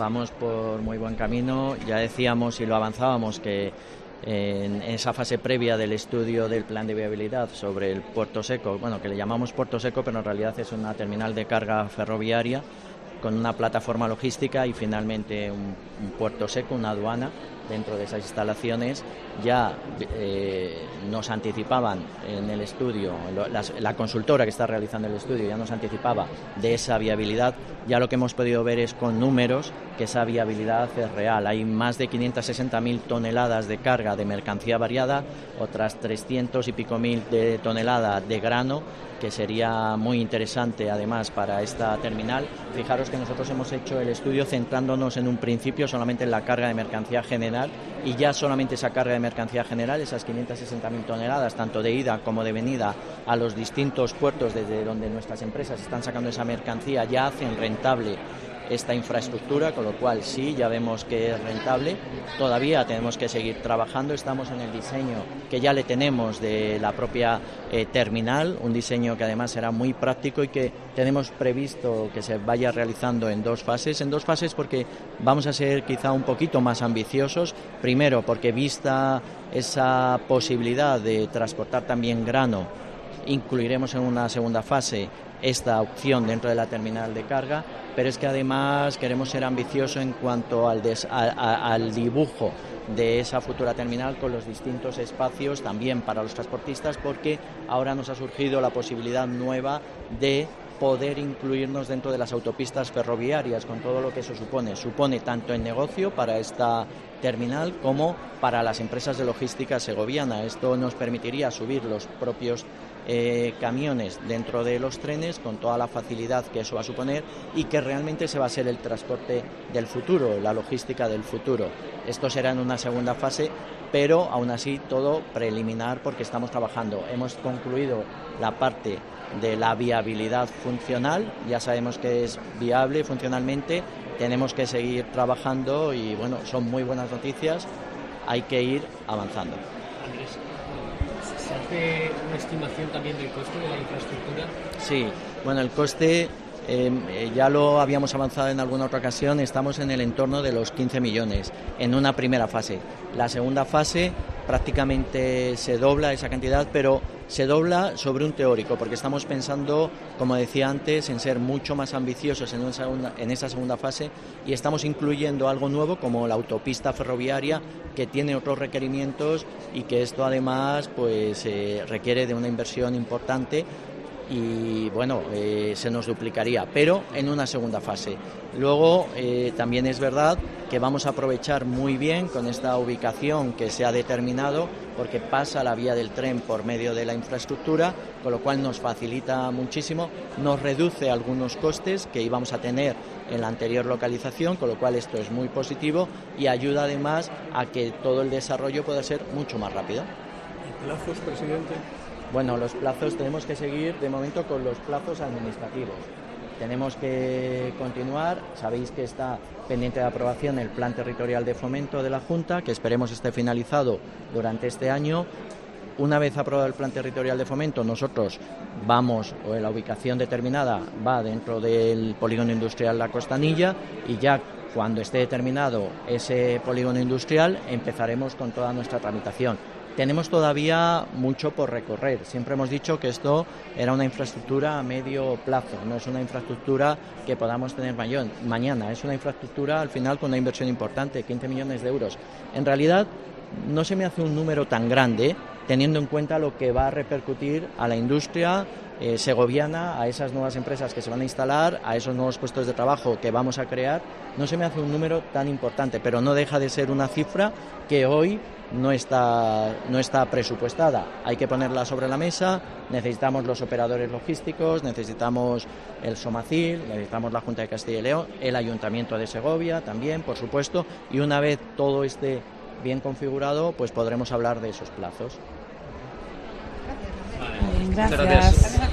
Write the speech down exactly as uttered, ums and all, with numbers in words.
vamos por muy buen camino. Ya decíamos y lo avanzábamos que en esa fase previa del estudio del plan de viabilidad sobre el Puerto Seco, bueno, que le llamamos Puerto Seco, pero en realidad es una terminal de carga ferroviaria con una plataforma logística y finalmente un, un puerto seco, una aduana dentro de esas instalaciones. Ya eh, nos anticipaban en el estudio, la, la consultora que está realizando el estudio ya nos anticipaba de esa viabilidad. Ya lo que hemos podido ver es con números que esa viabilidad es real. Hay más de quinientas sesenta mil toneladas de carga de mercancía variada, otras trescientos y pico mil de toneladas de grano, que sería muy interesante además para esta terminal. Fijaros que nosotros hemos hecho el estudio centrándonos en un principio solamente en la carga de mercancía general, y ya solamente esa carga de mercancía general, esas quinientas sesenta mil toneladas, tanto de ida como de venida a los distintos puertos desde donde nuestras empresas están sacando esa mercancía, ya hacen rentable esta infraestructura, con lo cual sí, ya vemos que es rentable. Todavía tenemos que seguir trabajando, estamos en el diseño que ya le tenemos de la propia eh, terminal, un diseño que además será muy práctico y que tenemos previsto que se vaya realizando en dos fases, en dos fases porque vamos a ser quizá un poquito más ambiciosos. Primero, porque vista esa posibilidad de transportar también grano, incluiremos en una segunda fase esta opción dentro de la terminal de carga, pero es que además queremos ser ambiciosos en cuanto al, des, a, a, al dibujo de esa futura terminal con los distintos espacios también para los transportistas, porque ahora nos ha surgido la posibilidad nueva de poder incluirnos dentro de las autopistas ferroviarias, con todo lo que eso supone. Supone tanto en negocio para esta terminal como para las empresas de logística segoviana. Esto nos permitiría subir los propios eh, camiones dentro de los trenes con toda la facilidad que eso va a suponer, y que realmente se va a ser el transporte del futuro, la logística del futuro. Esto será en una segunda fase, pero aún así todo preliminar porque estamos trabajando. Hemos concluido la parte de la viabilidad funcional, ya sabemos que es viable funcionalmente, tenemos que seguir trabajando y bueno, son muy buenas noticias, hay que ir avanzando. Andrés, ¿se hace una estimación también del coste de la infraestructura? Sí, bueno, el coste eh, ya lo habíamos avanzado en alguna otra ocasión, estamos en el entorno de los quince millones en una primera fase. La segunda fase prácticamente se dobla esa cantidad, pero se dobla sobre un teórico, porque estamos pensando, como decía antes, en ser mucho más ambiciosos en, una segunda, en esa segunda fase, y estamos incluyendo algo nuevo como la autopista ferroviaria, que tiene otros requerimientos y que esto además pues eh, requiere de una inversión importante. Y bueno, eh, se nos duplicaría, pero en una segunda fase. Luego eh, también es verdad que vamos a aprovechar muy bien con esta ubicación que se ha determinado, porque pasa la vía del tren por medio de la infraestructura, con lo cual nos facilita muchísimo, nos reduce algunos costes que íbamos a tener en la anterior localización, con lo cual esto es muy positivo y ayuda además a que todo el desarrollo pueda ser mucho más rápido. ¿Y plazos, presidente? Bueno, los plazos tenemos que seguir de momento con los plazos administrativos. Tenemos que continuar, sabéis que está pendiente de aprobación el Plan Territorial de Fomento de la Junta, que esperemos esté finalizado durante este año. Una vez aprobado el Plan Territorial de Fomento, nosotros vamos, o la ubicación determinada va dentro del polígono industrial La Costanilla, y ya cuando esté determinado ese polígono industrial empezaremos con toda nuestra tramitación. Tenemos todavía mucho por recorrer. Siempre hemos dicho que esto era una infraestructura a medio plazo, no es una infraestructura que podamos tener mañana, es una infraestructura al final con una inversión importante, quince millones de euros. En realidad no se me hace un número tan grande, teniendo en cuenta lo que va a repercutir a la industria eh, segoviana, a esas nuevas empresas que se van a instalar, a esos nuevos puestos de trabajo que vamos a crear. No se me hace un número tan importante, pero no deja de ser una cifra que hoy no está, no está presupuestada. Hay que ponerla sobre la mesa, necesitamos los operadores logísticos, necesitamos el SOMACIL, necesitamos la Junta de Castilla y León, el Ayuntamiento de Segovia también, por supuesto, y una vez todo esté bien configurado, pues podremos hablar de esos plazos. Gracias. Gracias.